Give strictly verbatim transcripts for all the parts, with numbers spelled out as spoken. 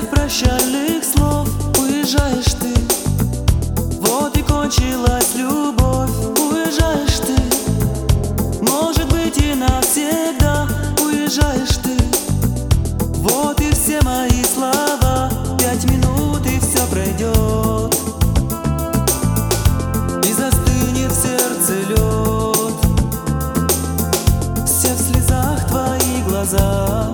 Вместо прощальных слов уезжаешь ты. Вот и кончилась любовь. Уезжаешь ты. Может быть и навсегда. Уезжаешь ты. Вот и все мои слова. Пять минут и все пройдет. И застынет в сердце лед. Все в слезах твои глаза.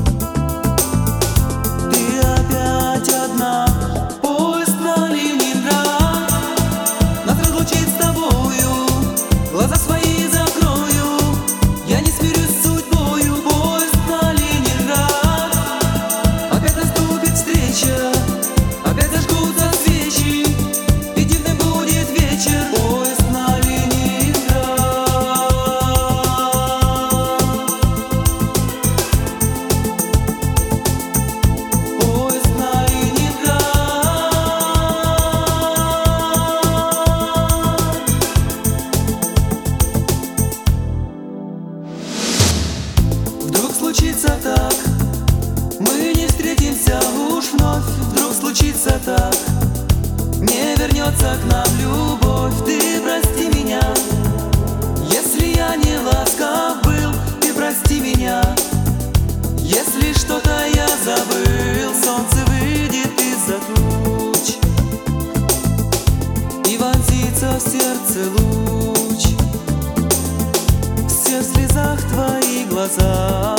Случится так, мы не встретимся уж вновь. Вдруг случится так, не вернется к нам любовь. Ты прости меня, если я не ласков был. Ты прости меня, если что-то я забыл. Солнце выйдет из-за туч и вонзится в сердце луч. Все в слезах твои глаза.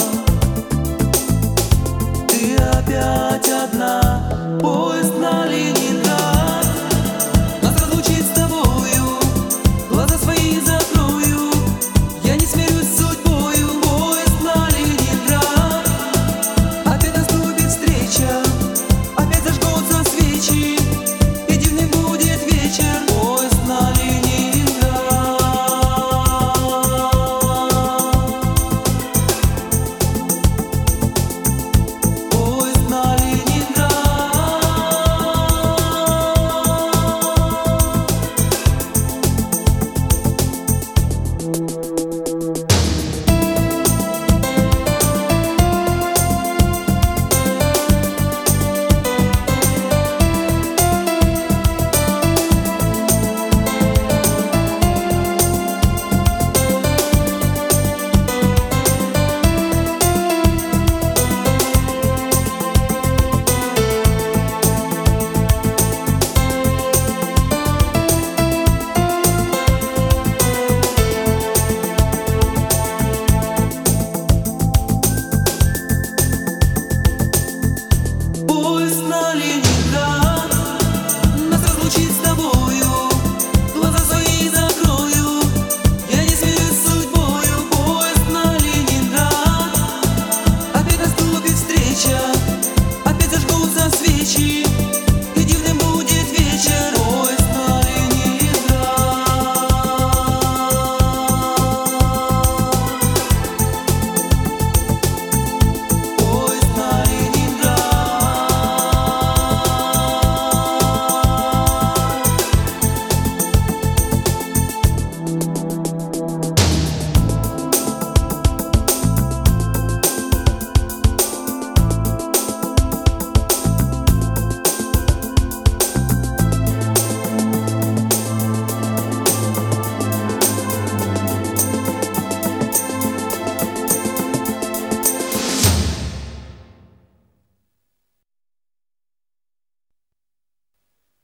Ты опять одна. Поезд на Ленинград нас разлучит с тобою. Глаза свои закрою, я не смирюсь с судьбою. Поезд на Ленинград. Опять наступит встреча, опять зажгутся свечи, и дивный будет вечер. Поезд на Ленинград. Поезд на Ленинград. Опять зажгутся свечи.